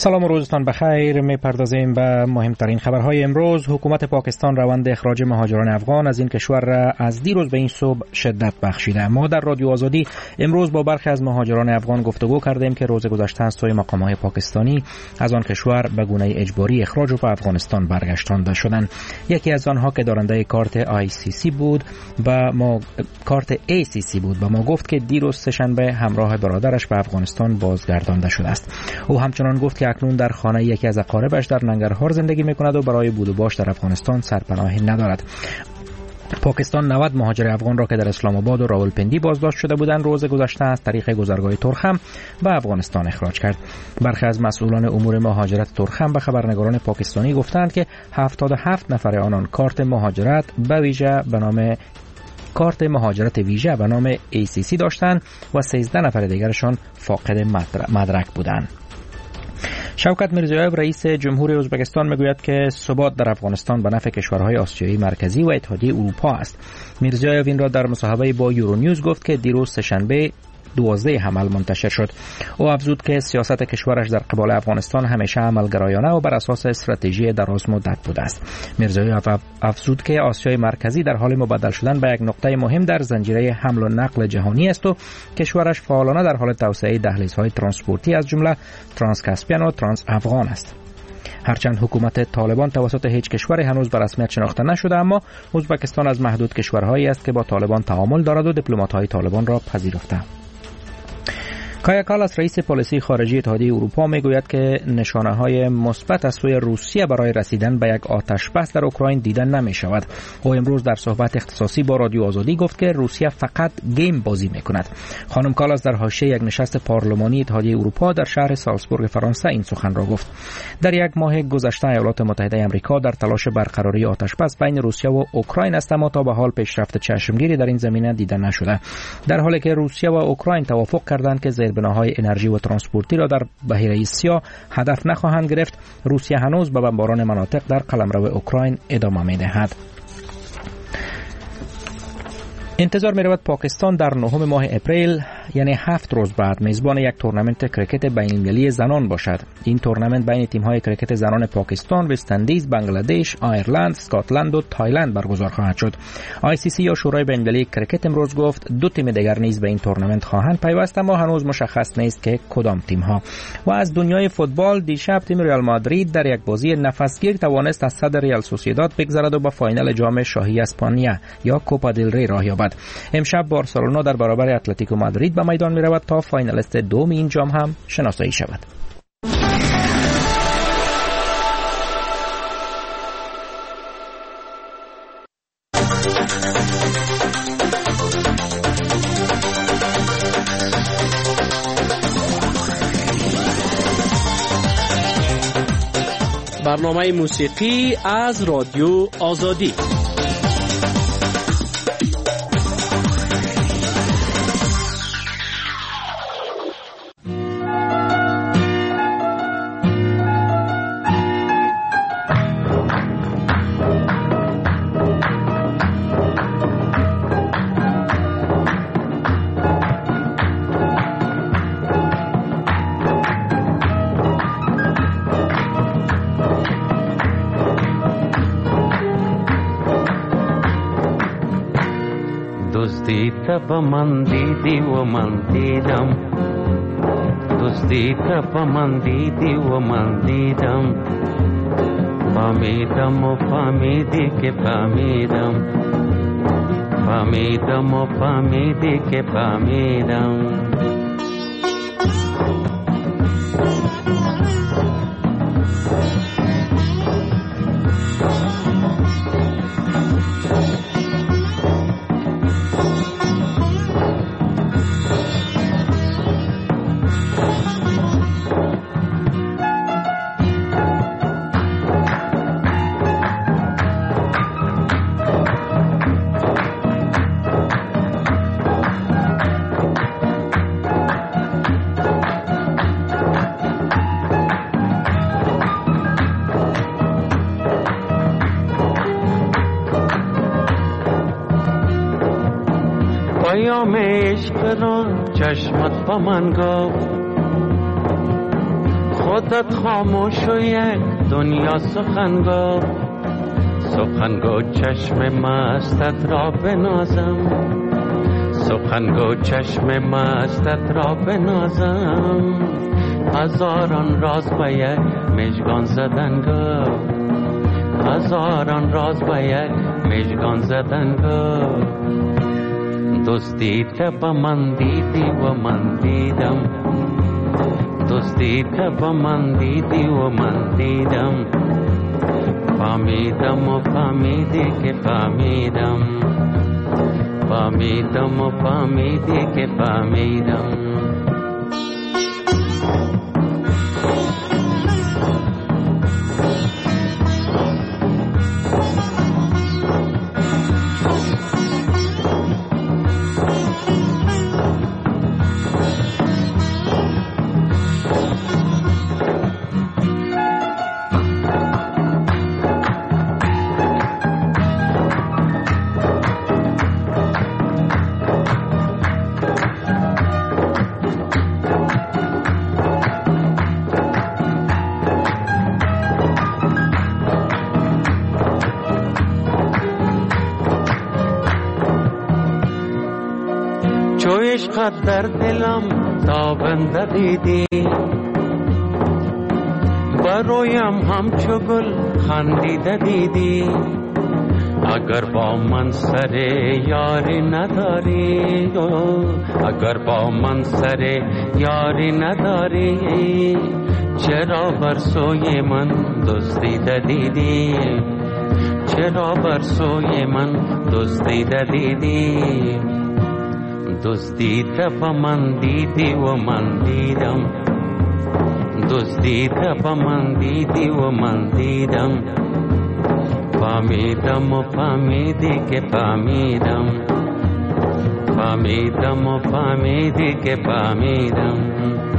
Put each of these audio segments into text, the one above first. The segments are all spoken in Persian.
سلام و روزتان بخیر. میپردازیم به مهمترین خبرهای امروز. حکومت پاکستان روند اخراج مهاجران افغان از این کشور را از دیروز به این صبح شدت بخشیده. ما در رادیو آزادی امروز با برخی از مهاجران افغان گفتگو کردیم که روز گذشته از سوی مقامات پاکستانی از آن کشور به گونه اجباری اخراج و به افغانستان برگشتانده شدند. یکی از آنها که دارنده کارت ACC بود به ما گفت که دیروز سه‌شنبه همراه برادرش به افغانستان بازگردانده شده است. او همچنان گفت که اکنون در خانه یکی از اقاربش در ننگرهار زندگی میکند و برای بود و باش در افغانستان سرپناهی ندارد. پاکستان 90 مهاجر افغان را که در اسلام آباد و راولپندی بازداشت شده بودند روز گذشته از طریق گذرگاه ترخم به افغانستان اخراج کرد. برخی از مسئولان امور مهاجرت ترخم به خبرنگاران پاکستانی گفتند که 77 نفر آنان کارت مهاجرت ویژه به نام ACC داشتند و 13 نفر دیگرشان فاقد مدرک بودند. شوکت میرزیویف رئیس جمهوری ازبکستان میگوید که ثبات در افغانستان به نفع کشورهای آسیایی مرکزی و اتحادیه اروپا است. میرزیویف این را در مصاحبه با یورونیوز گفت که دیروز سه‌شنبه 12 حمل منتشر شد. او افزود که سیاست کشورش در قبال افغانستان همیشه عملگرایانه و بر اساس استراتژی دراز مدت بوده است. میرزیویف افزود که آسیای مرکزی در حال مبدل شدن به یک نقطه مهم در زنجیره حمل و نقل جهانی است و کشورش فعالانه در حال توسعه دهلیزهای ترانسپورتی از جمله ترانس کاسپین و ترانس افغان است. هرچند حکومت طالبان توسط هیچ کشوری هنوز به رسمیت شناخته نشده، اما ازبکستان از محدود کشورهایی است که با طالبان تعامل دارد و دیپلمات‌های طالبان را پذیرفته. کایا کالاس رئیس پالیسی خارجی اتحادیه اروپا میگوید که نشانه‌های مثبت از سوی روسیه برای رسیدن به یک آتش بس در اوکراین دیده نمی شود. او امروز در صحبت اختصاصی با رادیو آزادی گفت که روسیه فقط گیم بازی میکند. خانم کالاس در حاشیه یک نشست پارلمانی اتحادیه اروپا در شهر سالزبورگ فرانسه این سخن را گفت. در یک ماه گذشته ایالات متحده آمریکا در تلاش برقراری آتش بس بین روسیه و اوکراین است، اما تا به حال پیشرفت چشمگیری در این زمینه دیده نشده. در حالی که روسیه و اوکراین توافق کردند که بناهای انرژی و ترانسپورتی را در بحیره سیاه هدف نخواهند گرفت، روسیه هنوز به بمباران مناطق در قلمرو اوکراین ادامه می‌دهد. انتظار می‌رود پاکستان در 9 ماه اپریل یعنی 7 روز بعد میزبان یک تورنمنت کرکت بین‌المللی زنان باشد. این تورنمنت بین تیم‌های کرکت زنان پاکستان، وست اندیز، بنگلادش، آیرلند، اسکاتلند و تایلند برگزار خواهد شد. ICC یا شورای بین‌المللی کرکت امروز گفت 2 تیم دیگر نیز به این تورنمنت خواهند پیوست، اما هنوز مشخص نیست که کدام تیم‌ها. و از دنیای فوتبال دیشب تیم ریال مادرید در یک بازی نفسگیر توانست از صدر ریال سوسییداد بگذرد و به فاینال جام شاهی اسپانیا یا کوپا دل ری راه یابد. امشب بارسلونا در برابر اتلتیکو مادرید به میدان می رود تا فاینالیست دوم این جام هم شناسایی شود. برنامه موسیقی از رادیو آزادی. من دیدی و من دیدم، دوستی تب من دیدی و من دیدم، فهمیدم و فهمیدی که فهمیدم، فهمیدم و فهمیدی که فهمیدم. پیام عشق را چشمت با من گفت، خودت خاموش و یک دنیا سخن گو چشم مستت را بنازم، سخن گو چشم مستت را بنازم، هزاران راز به یک مژگان زدن گو، هزاران راز به یک مژگان زدن گو. دوستی به من دیدی و من دیدم، دوستی به من دیدی و من دیدم، فهمیدم و فهمیدی که فهمیدم، فهمیدم و فهمیدی که فهمیدم. عشقت در دلم تابنده دیدی، برویم همچو گل خندیده دیدی. اگر با من سر یاری نداری، اگر با من سر یاری نداری، چرا بر سوی من دزدیده دیدی، چرا بر سوی من دزدیده دیدی. دزدیده به من دیدی و من دیدم، دزدیده به من دیدی و من دیدم، فهمیدم و فهمیدی که فهمیدم، فهمیدم و فهمیدی که فهمیدم.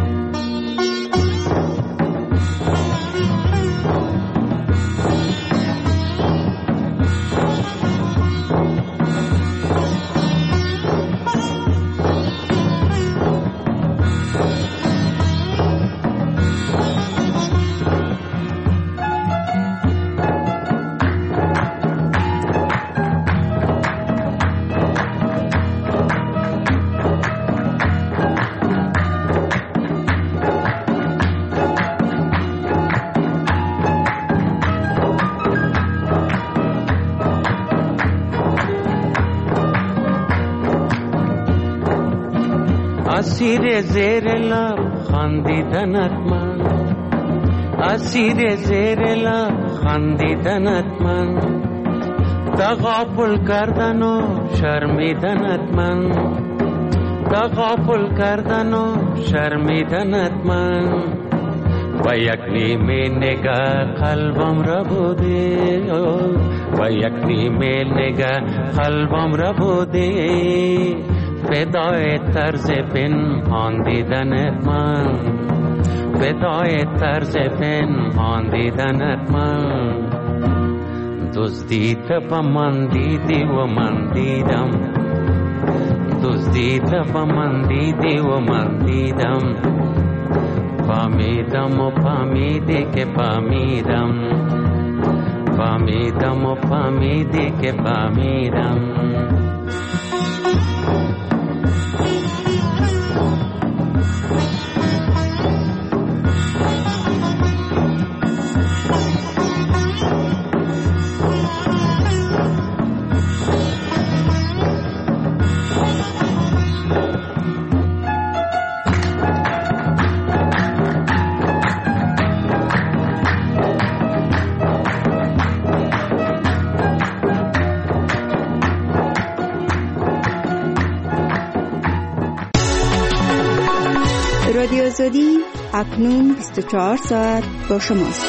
اسیر زیر لب خندیدنت من، اسیر زیر لب خندیدنت من، تغافل کردن و شرمیدنت من، تغافل کردن و شرمیدنت من. و یک نیمه نگاه قلبم را بودی، و یک نیمه نگاه قلبم را بودی، فدای طرز پنهان دیدنت من، فدای طرز پنهان دیدنت من. دزدیده به من دیدی و من دیدم، دزدیده به من دیدی و من دیدم، فهمیدم و فهمیدی که فهمیدم، فهمیدم و فهمیدی که فهمیدم. رادیو آزادی اکنون 24 ساعت با شماست.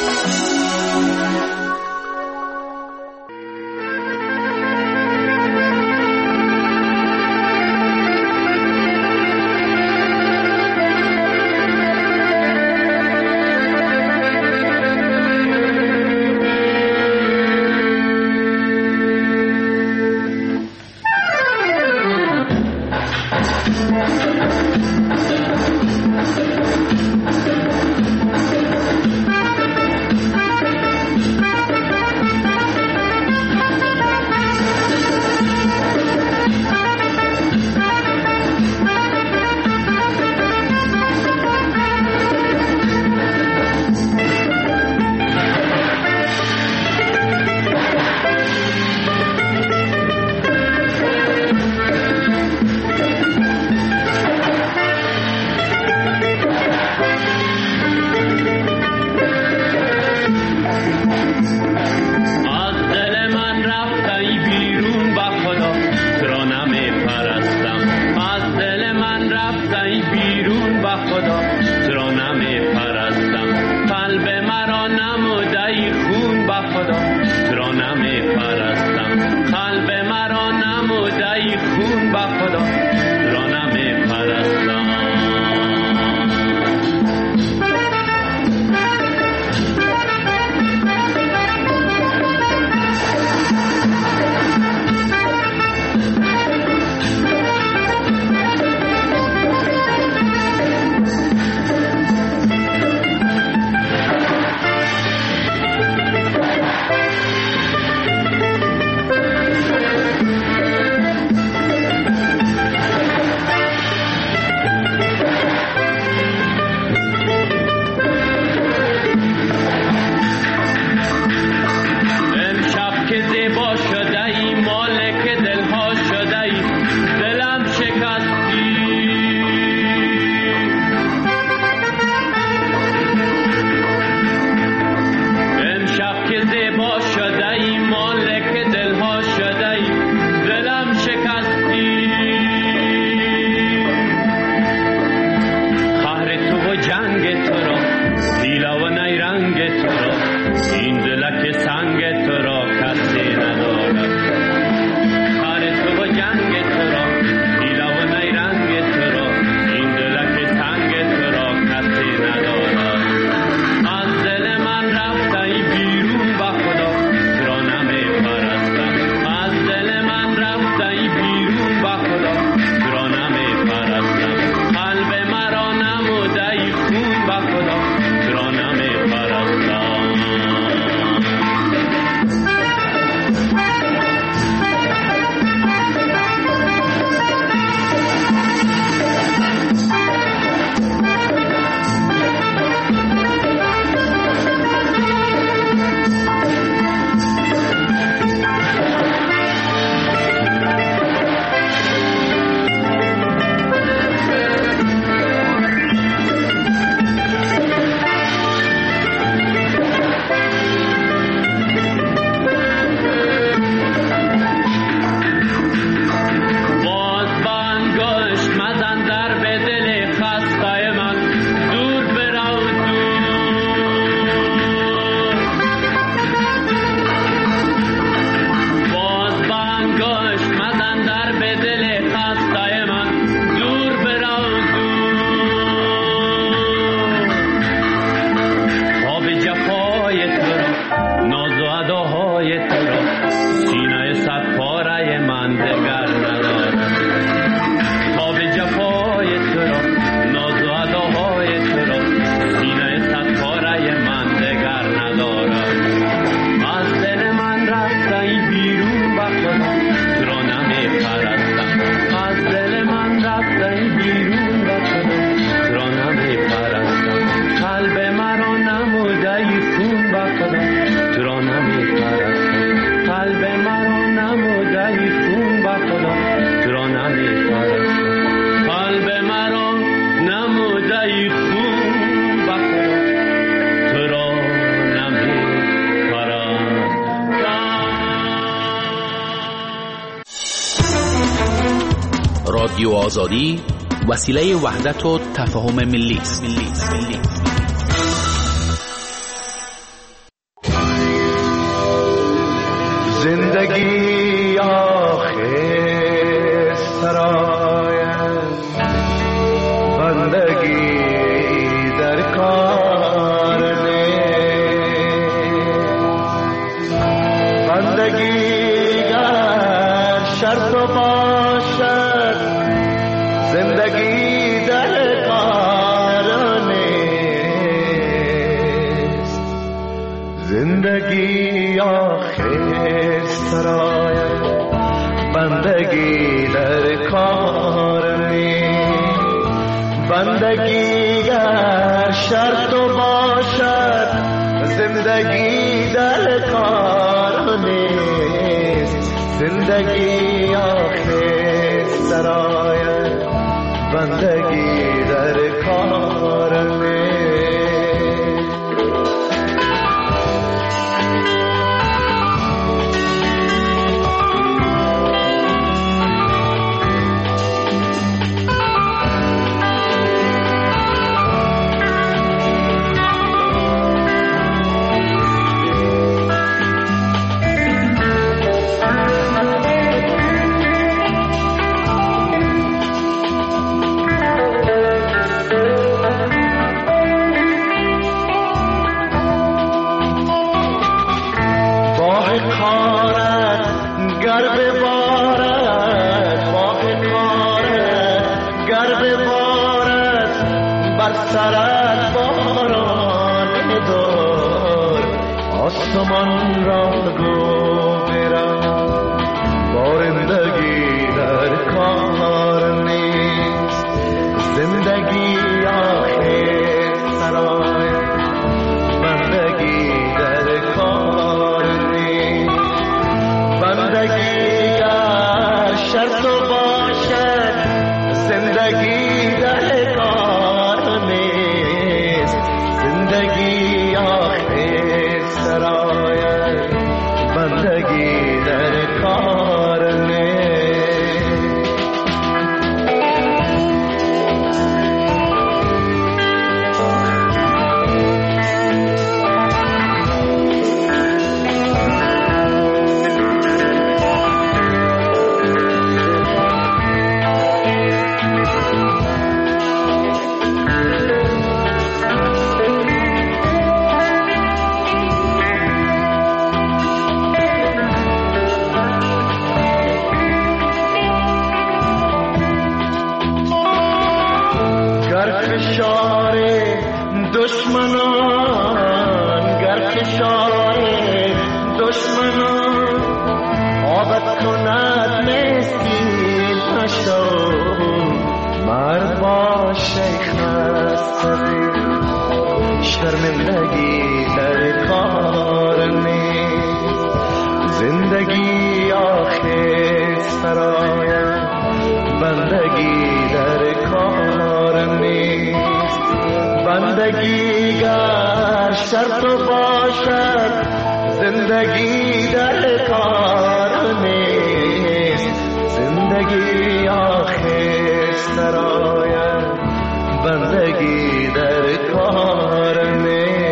ای خون با خدا را نمیپرستم. رادیو آزادی وسیله وحدت و تفاهم ملی است. زندگی آخر سرای بندگی در کار بندگی گر شرط باشد زندگی در کار نیست. زندگی آخر سرای بندگی در کار نیست. بندگی گر شرط باشد زندگی در کار نیست. زندگی آخر سرای بندگی در کار نیست. سرت باران دار آسمان را گو برم بارندگی در کار نیست زندگی آخر سرای بندگی در کار نیست بندگی گر شرط باشد زندگی در کار نیست زندگی آخر سرای بندگی در کار نیست دشمنان گر فشار دشمنان آبت کند مسکین نشو مرد با شیخ نستدی شرمندگی در کار نیست زندگی آخر سرای بندگی در کار نیست بندگی گر شرط باشد زندگی در کار نیست زندگی آخر سرای بندگی در کار نیست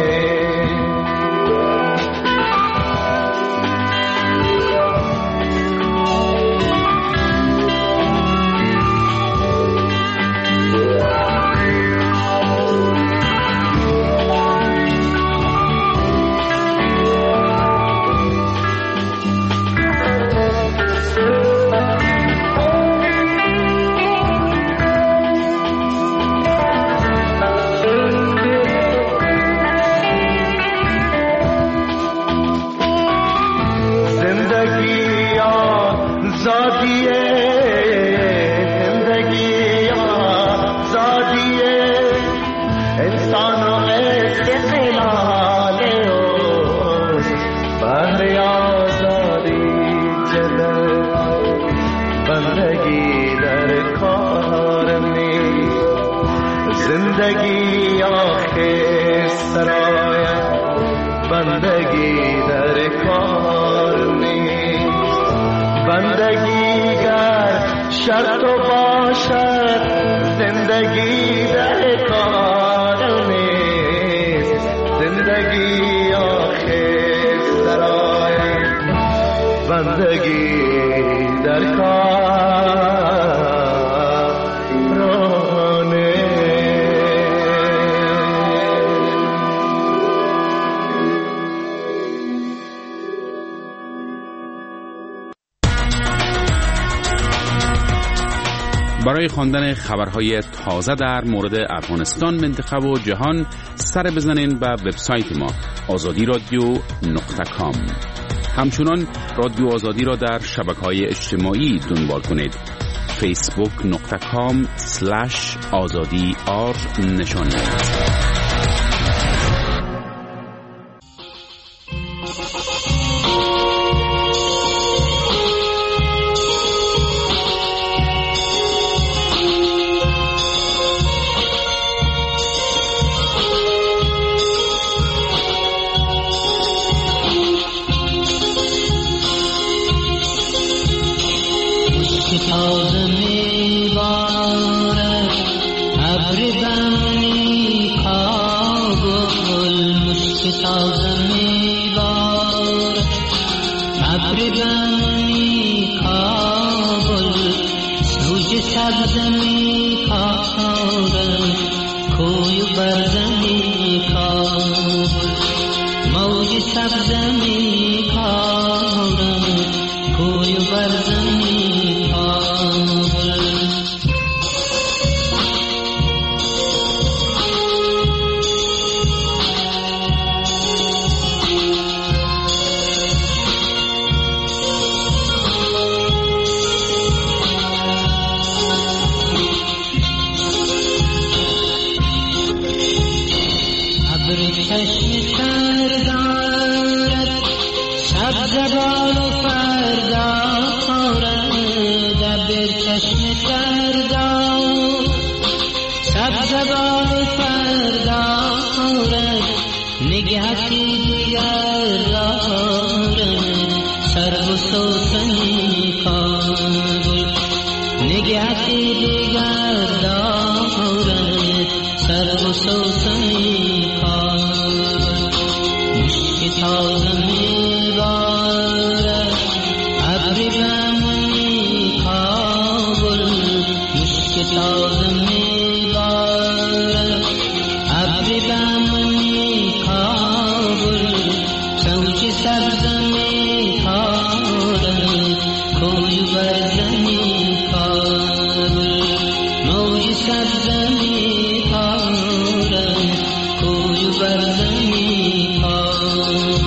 زندگی آخر سرای بندگی در کار نیست بندگی گر شرط باشد زندگی در کار نیست زندگی آخر سرای بندگی در کار برای خواندن خبرهای تازه در مورد افغانستان، منطقه و جهان سر بزنین به وبسایت ما azadiradio.com. همچنان رادیو آزادی را در شبکه‌های اجتماعی دنبال کنید. facebook.com/azadi نشان دهید. چشم فردا سبزبار فردا نگهتی دیگر دارد سر و سوتنی کابل نگهتی دیگر دارد سر و سوتنی کابل مشک تازه میبارد ابری بمنی کابل مشک تازه میبارد ابری بمنی کابل سوچ سبزنی کارد کوی برزنی کابل موج سبزنی کارد کوی برزنی کابل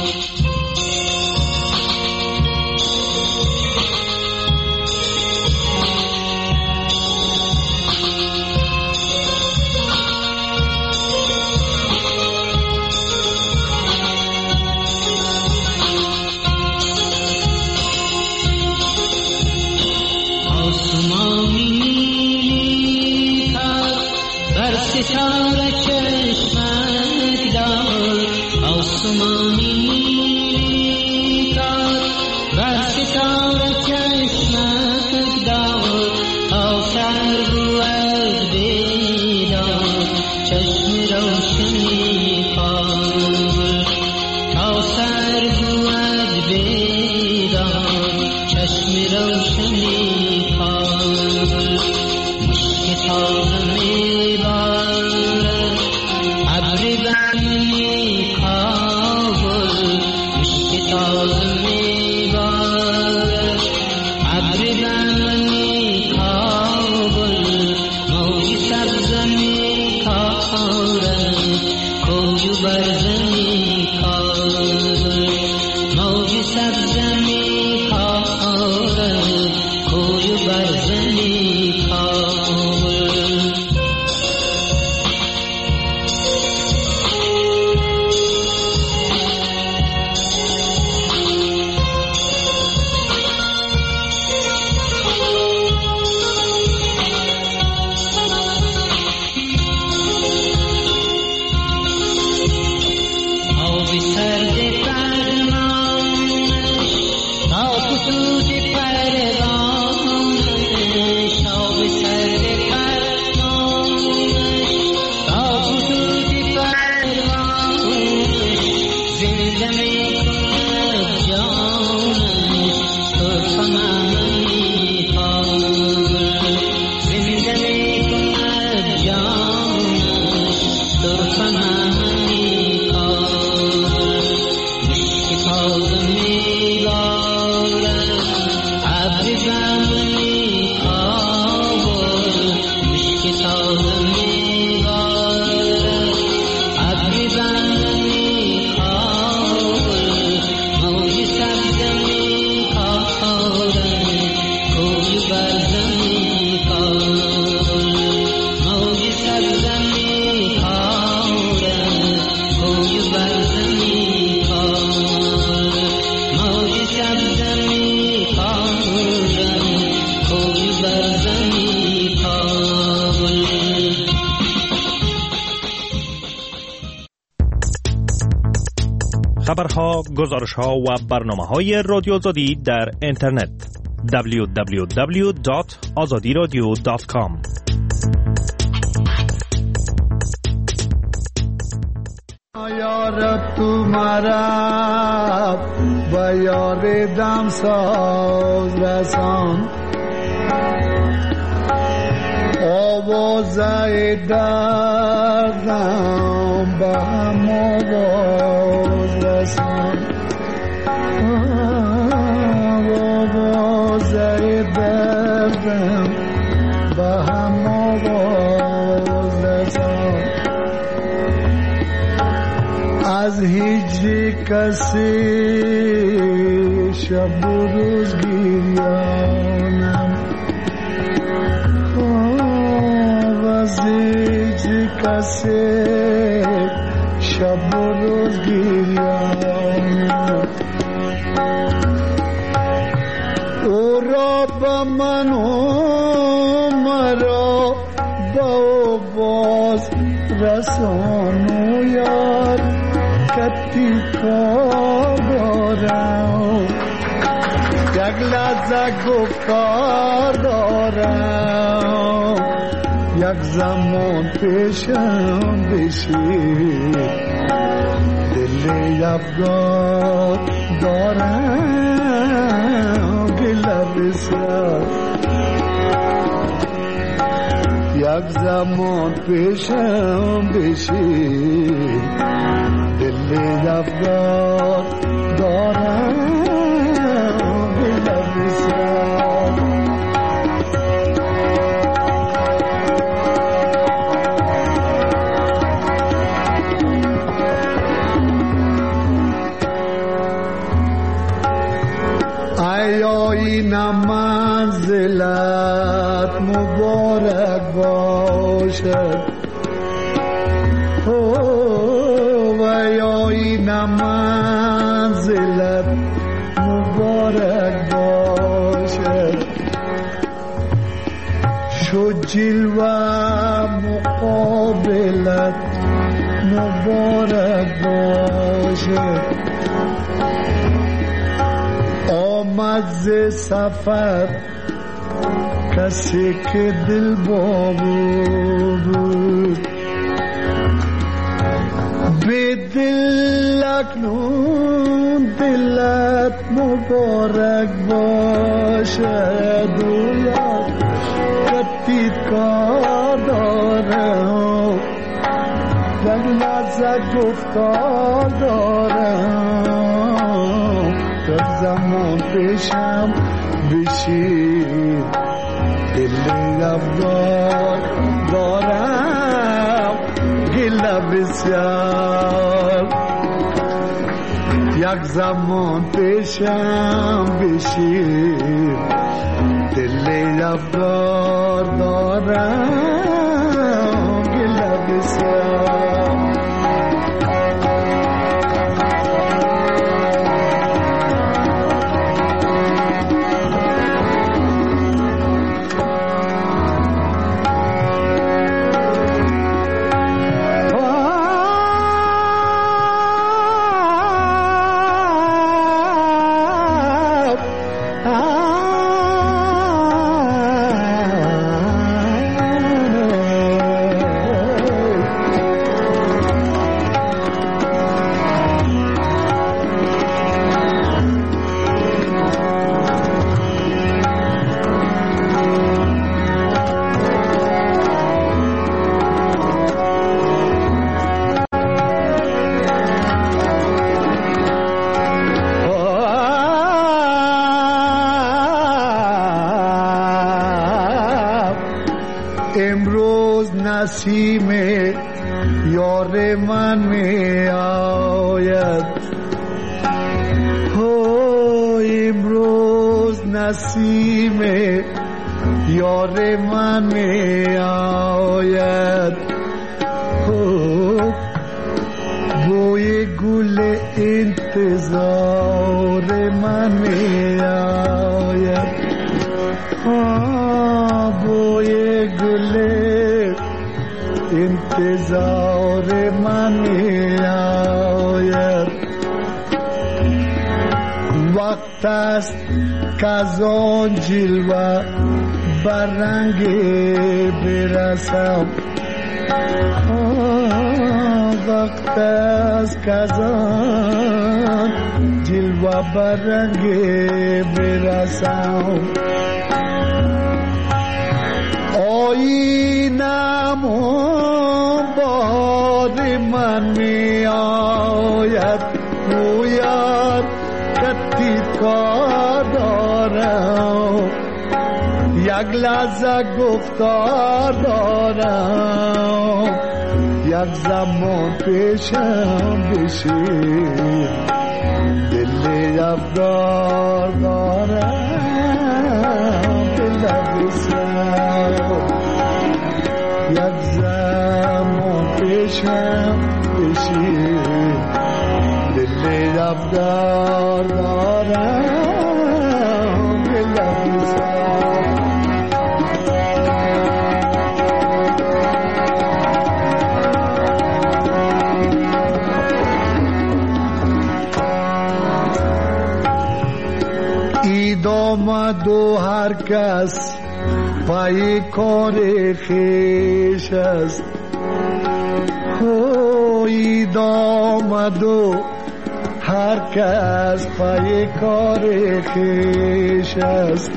ستاره چشمک دار آسمانی نیلی کار بر ستاره چشمک دار تا سر بود بیدار چشم روشنی کار تا سر بود بیدار چشم روشنی کار مشک تازه خبرها، گزارشها و برنامه‌های رادیو آزادی در اینترنت www.azadiradio.com. یار تمہارا بیار دم ساز رسان آوازه دردم به هم آواز رسان آوازه دردم به هم آواز رسان از هیچ کسی شب و روز گریانم از هیچ کسی شب و روز گریانم او را به من مرا با باز رسانو یار کتی کار دارم یک لحظه گفتار دارم یک زمان پیشم بشی دل افگار دارم گله بسیار یک زمان پیشم بشی دل افگار دارم گله بسیار این منزلت مبارک باشد و یا این منزلت مبارک باشد شو جلوه مقابلت مبارک باشد آمد ز سفر کسی که دل بود به دل اکنون دلت مبارک باشد و یاد کتیت کار دارم در لحظه گفتار دارم در زمان پیشم بشید دل افگار دارم گله بسیار یک زمان پیشم بشید دل افگار دارم گله بسیار امروز نسیم یار من می آید امروز نسیم یار من می آید بوی گل انتظار من می آید بوی گل انتظار من می آید وقت است که از آن جلوه بر رنگ برسم وقت است که از آن جلوه بر رنگ برسم آینم باد من می آید گوید کتی کار دارم یک لحظه گفتار دارم یک زمان پیشم بشی دل افگار دارم دل بسیار یک زمان پیشم بشی دل افگار دارم دل بسیار آمد و هر کس پای کار خویش است. عید آمد و هر کس پای کار خویش است.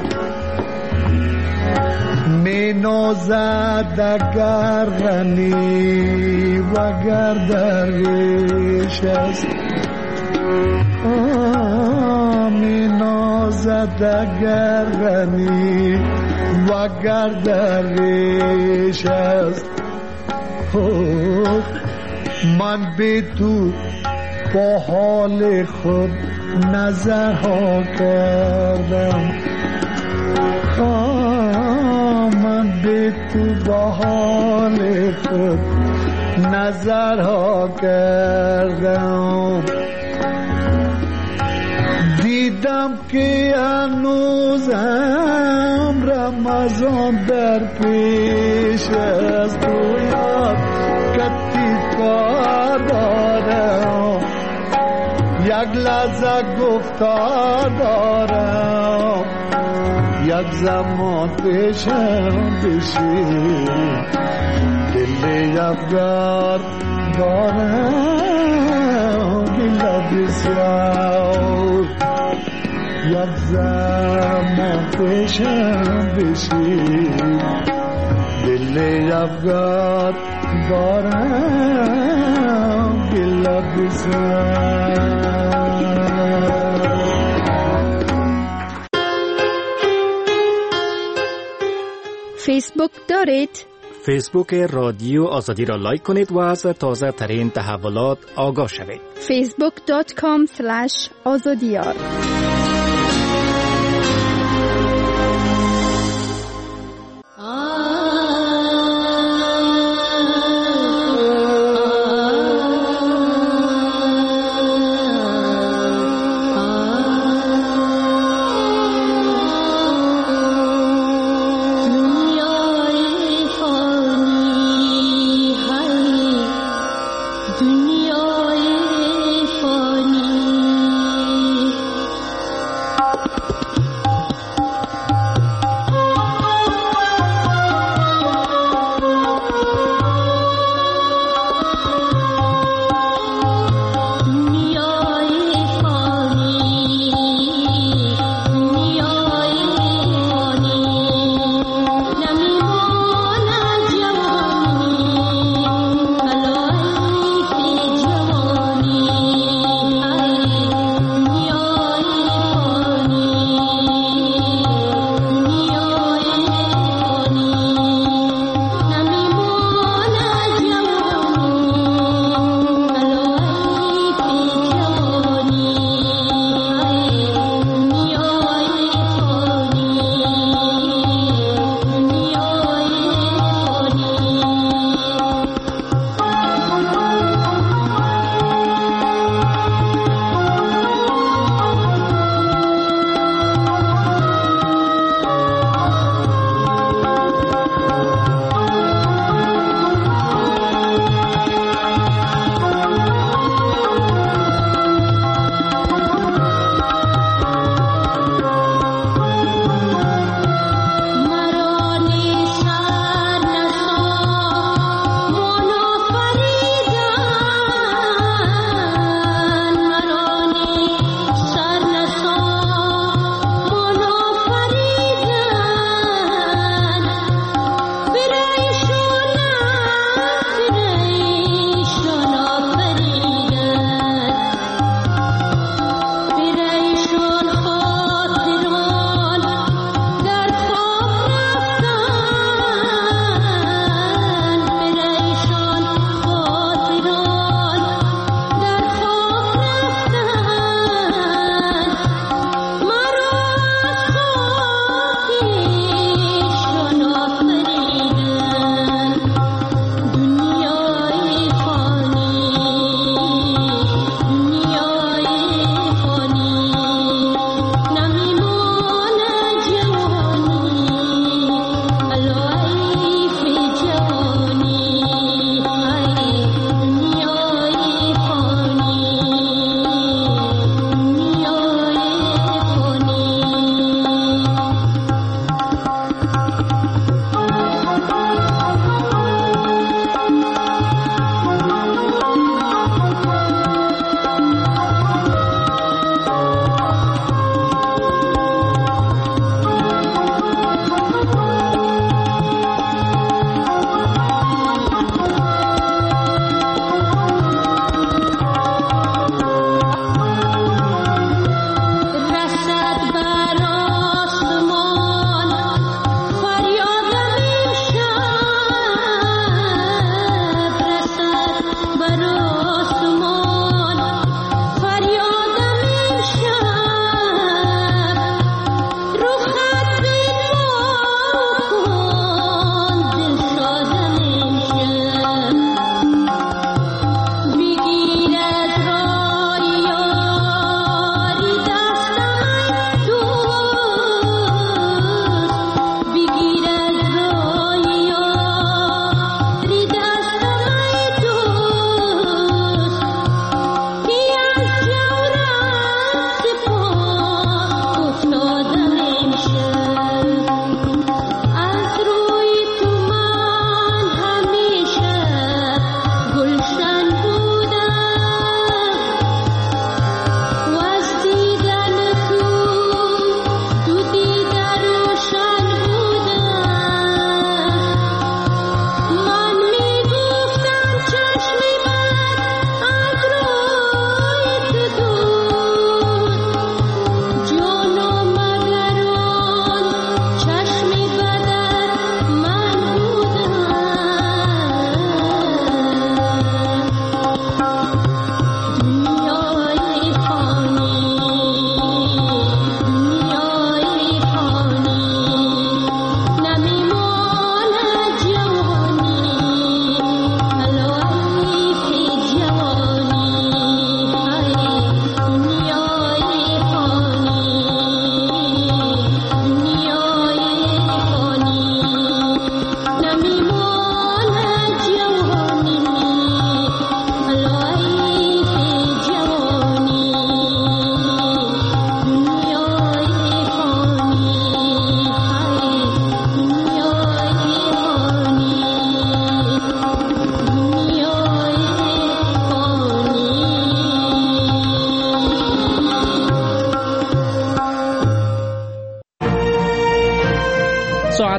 می نازد اگر غنی وگر درویش است. می نازد اگر غنی وگر درویش است. من به تو با حال خود نظرها کردم. من به تو با حال خود نظرها کردم. دیدم که هنوزم رمضان در پیش است. گویا کتی کار دارم، یک لحظه گفتار دارم، یک زمان پیشم بشی دل افگار دارم. دل بسیار یک زمان پیشم بشی دل افگار دارم. دل بسیار فیسبوک دارید؟ فیسبوک رادیو آزادی را لایک کنید و از تازه ترین تحولات آگاه شوید. facebook.com/azadiyar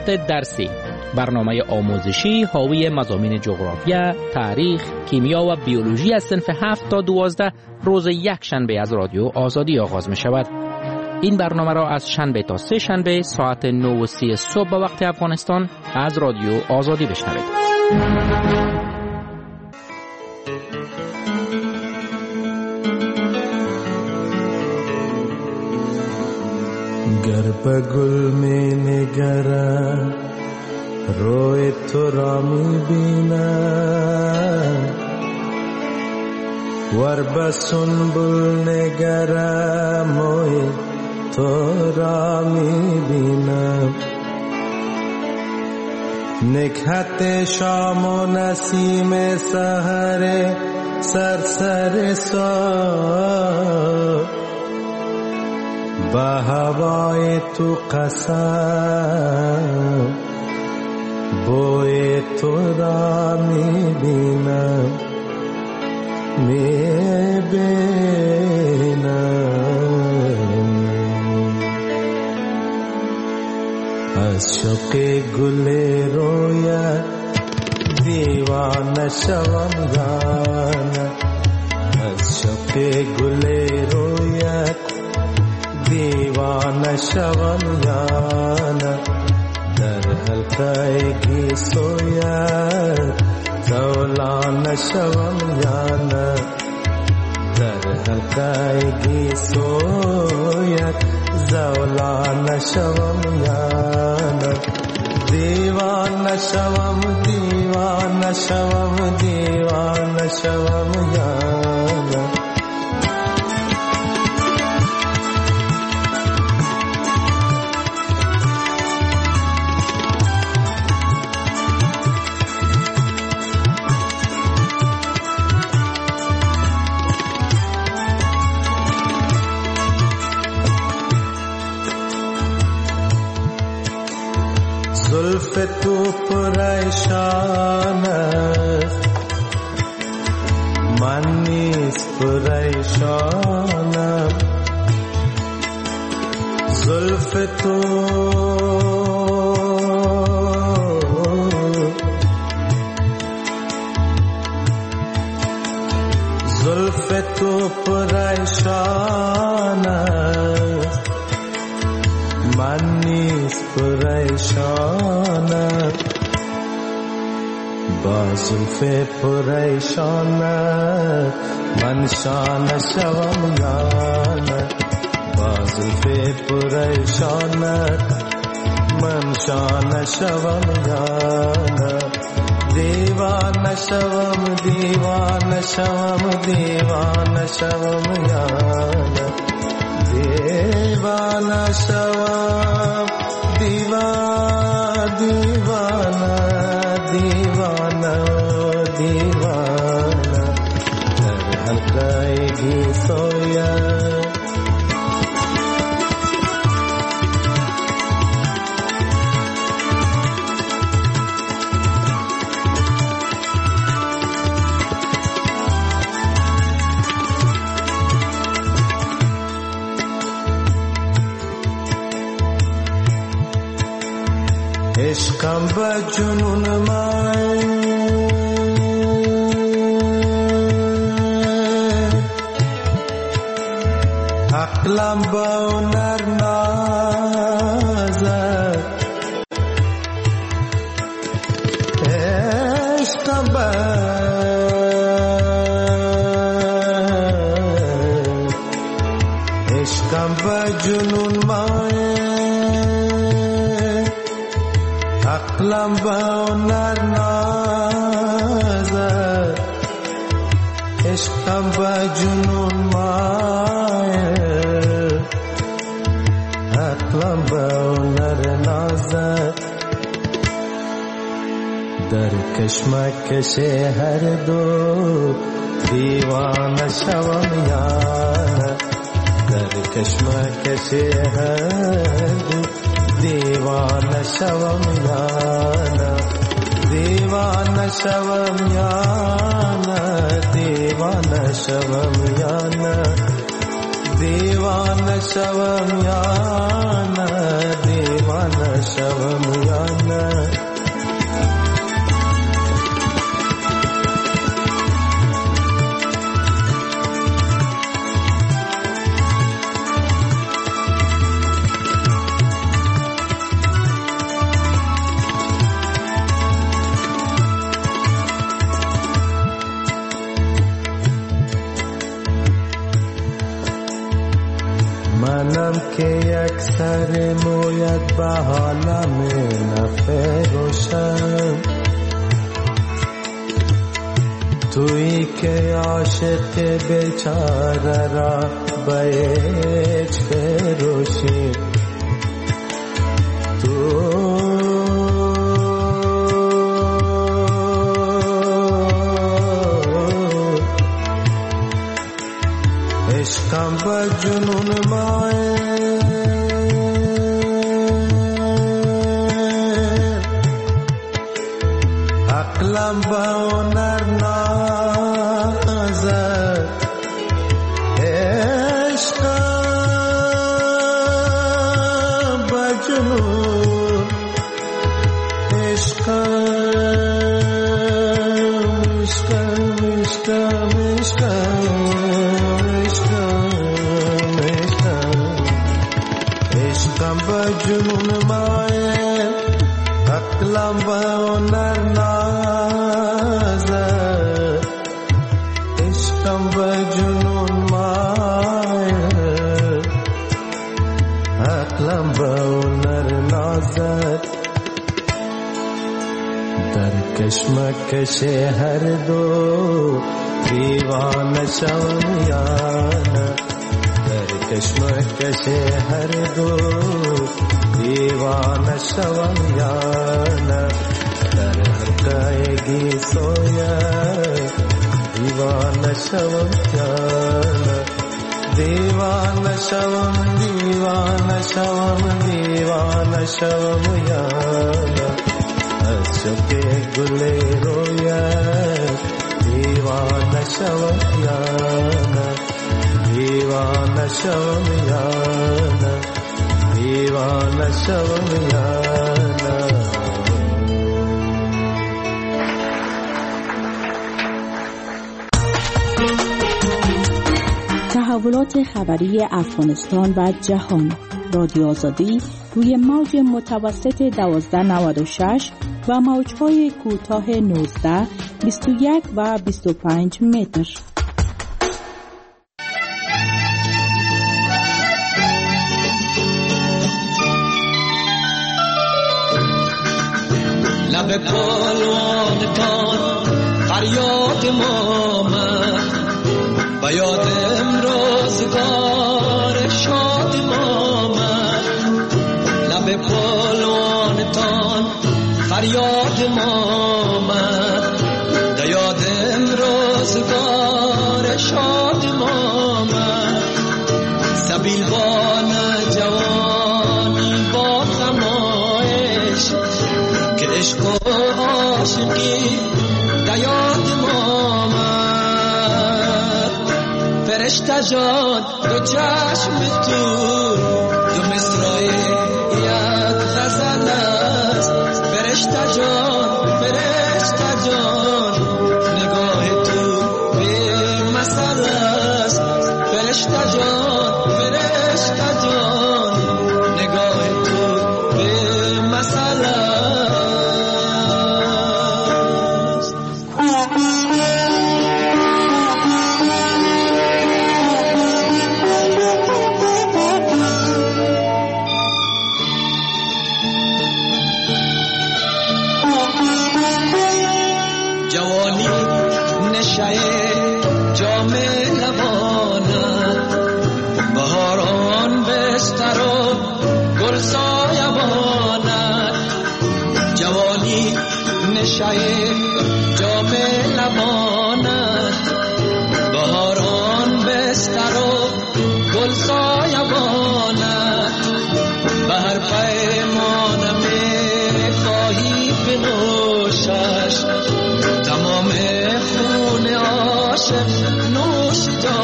ساعت درسی، برنامه آموزشی حاوی مضامین جغرافیا، تاریخ، کیمیا و بیولوژی از صنف 7 تا 12 روز یک شنبه از رادیو آزادی آغاز می شود. این برنامه را از شنبه تا سه شنبه ساعت 9:30 صبح به وقت افغانستان از رادیو آزادی بشنوید. گر به گل می نگرم روی تو را می بینم، ور به سنبل نگرم موی تو را می بینم. نکهت شام و نسیم سحر سرسر سا، به هوای تو قسم بوی تو را می بینم، می بینم. از شوق گل رویت دیوانه شوم جانم، از شوق گل رویت دیوانه شوم جانم. در حلقه گیسویت زولانه شوم جانم، در حلقه گیسویت زولانه شوم جانم. دیوانه شوم دیوانه شوم دیوانه شوم جانم. زلف تو پریشان است من نیز پریشانم. زلف تو پریشان است من نیز پریشانم. با زلف پریشانت من شانه شوم جانم، با زلف پریشانت من شانه شوم جانم. دیوانه شوم دیوانه شوم دیوانه شوم جانم، دیوانه شوم دیوانه دیوانه دیوانه در حلقه گیسویت. عشقم به جنون من عقلم به هنر نازد. عشقم به جنون من عقلم به هنر نازد. عشقم به جنون مایه عقلم به هنر نازد. در کشمکش هر دو دیوانه شوم یانه، در کشمکش هر دو دیوانه شوم یانه، دیوانه شوم یانه، دیوانه شوم یانه، دیوانه شوم یانه، دیوانه شوم یانه. که اکثر موید به حالم نفروشم، تویی که عاشق بیچاره را بیچ فروشی. عشقم با جنون ماه، عقلم با هنر نازد، عشقم با جنون، عشقم با جنون مایه، عقلم با هنر نازد، عشقم با جنون مایه، عقلم با هنر نازد. در کشمکش هر دو دیوانه شوم یا نه، در کشمکش هر دو دیوانه شوم یا نه، در حلقه سویا دیوانه شوم یا نه، دیوانه شوم دیوانه شوم دیوانه شوم یا نه، از شوق گل رویت دیوانه شوم یا نه، دیوانه شوم یا نه، دیوانه شوم یا نه. تحولات خبری افغانستان و جهان. رادیو آزادی روی موج متوسط 1296 و موج‌های کوتاه 19، 21 و 25 متر. لب پالوانتان فریاد ما من، و یاد امروزگار شاد ما من. لب پالوانتان فریاد ما من، و یاد امروزگار شاد ما من. سبیلوان جوانی با خمایش، که عشق و عاشقی دیاد ما من. فرشته جان دو چشم تو، دو مصرع یک غزل است. فرشته جان نگاه تو به مثل است. فرشته جان نگاه تو به مثل است. جوانی نشه جام لبانت، بهاران بستر و گل سایبانت. جوانی نشه جام لبانت، بهاران بستر و گل سایبانت. به هر پیمانم خواهی بنوشش، تمام خون عاشق نوش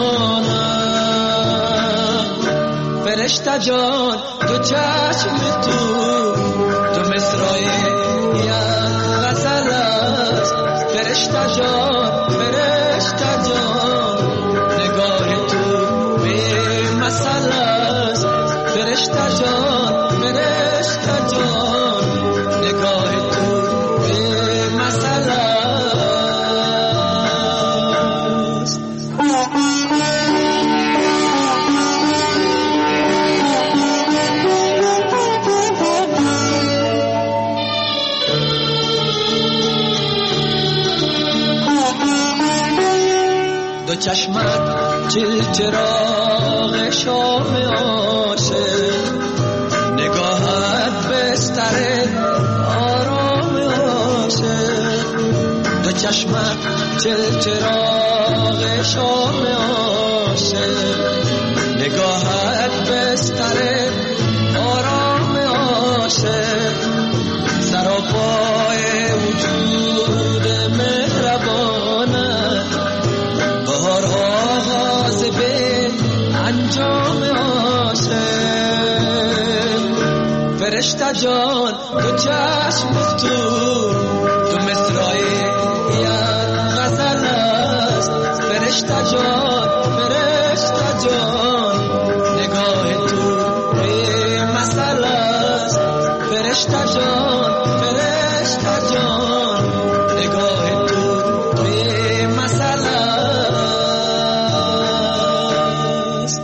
جانم. فرشته جان دو چشم تو، دو مصرع یک غزل است. فرشته جان نگاه تو به مثل است. فرشته جان نگاه تو به مثل است. چشمت چراغ شام عاشق، نگاهت بستر آرام عاشق. دو چشمت چراغ شام عاشق، نگاهت بستر آرام عاشق. سراپای وجود مهربانه، بهار آغاز به انجام عاشق. فرشته جان تو چشم تو مصرای یک غزل است. فرشته جان نگاه تو به مسئله است. فرشته جان نگاه تو به مسئله است.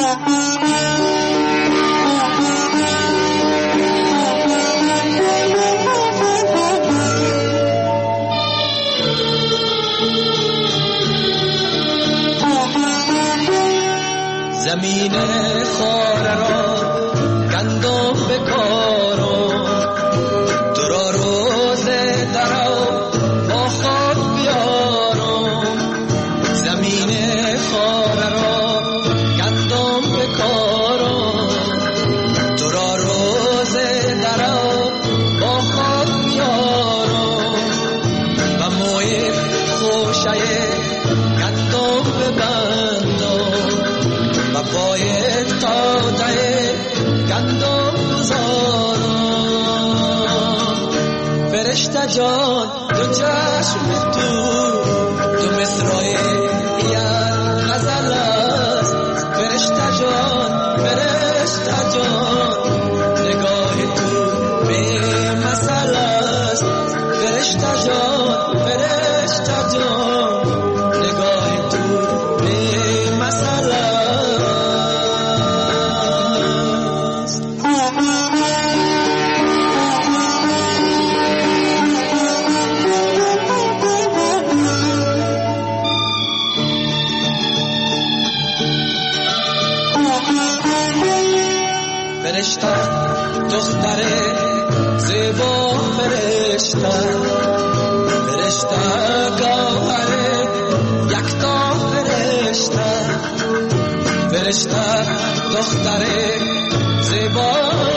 زمین خاره را گندم بکارم، تو را روز درو با خود بیارم. زمین خاره را گندم بکارم، تو را روز درو با خود بیارم. و موی خوشه گندم ببندم، و پای تاده گندم گذارم. فرشته جان تو چشم تو مصرای یک غزل است. فرشته جان نگاه تو به مسئله است. فرشته جان نگاه تو به مسئله است. فرشته دختر زیبا، فرشته گوهر یکتا، فرشته دختر زیبا،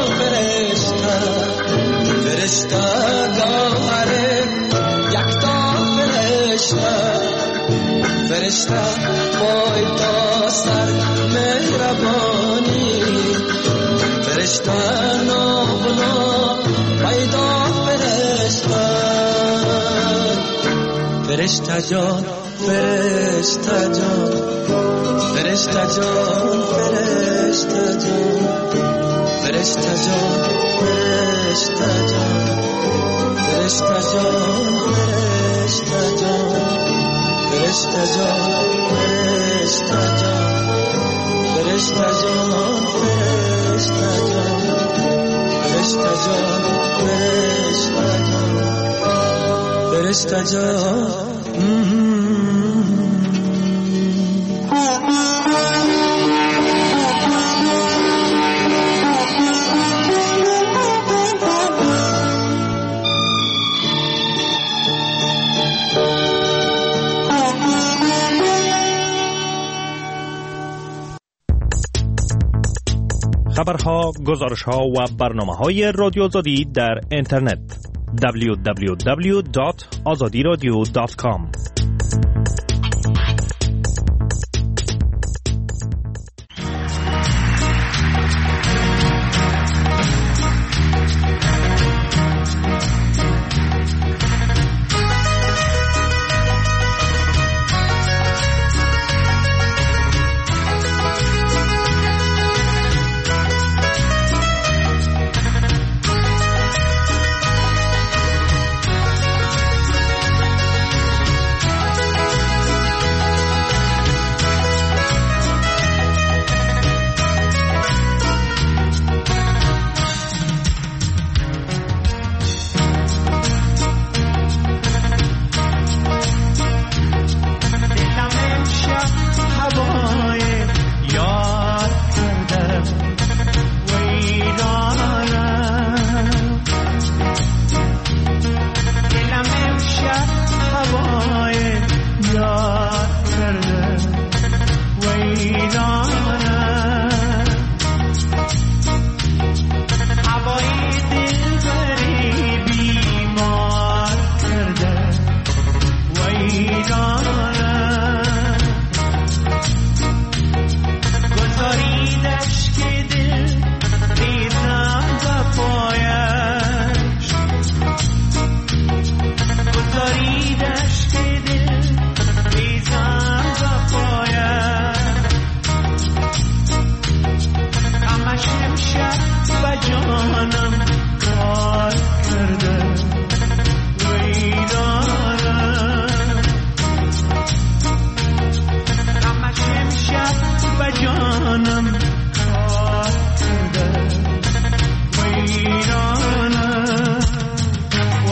فرشته گوهر یکتا، فرشته پای تا سر مهربانی، فرشته نابنا پیدا. فرشته جان فرشته جان فرشته جان فرشته جان فرشته جان فرشته جان فرشته جان فرشته جان فرشته جان فرشته جان فرشته جان خبرها، گزارشها و برنامه‌های رادیو آزادی در اینترنت www.azadiradio.com.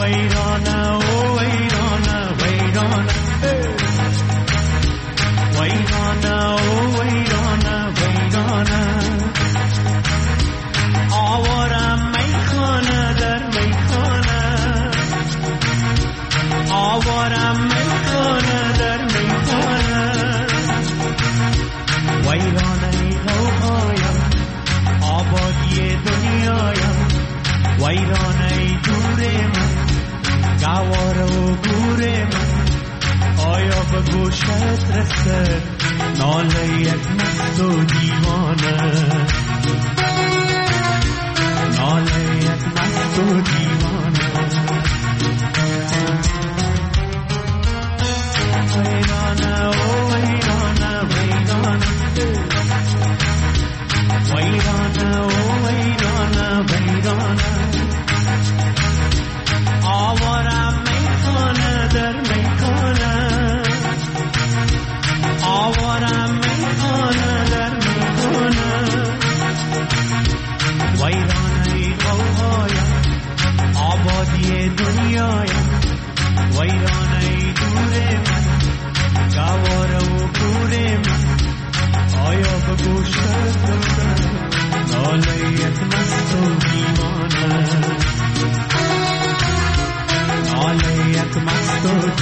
ویرانه و ویرانه ویرانه ویرانه و ویرانه ویرانه آوارم میخانه در میخانه آوارم میخانه در میخانه ویرانه غوغایم آبادی دنیایم ویرانه دور من گوار و گور من آیا به گوشت رسد ناله یک مست و دیوانه ناله یک مست و دیوانه ویرانه و ویرانه ویرانه ویرانه و ویرانه ویرانه آوارم میخانه در میخانه آوارم میخانه در میخانه ویرانه غوغایم آبادی دنیایم ویرانه دور من گواره و گور من آیا به گوشت رسد ناله یک مست و دیوانه ناله یک مست و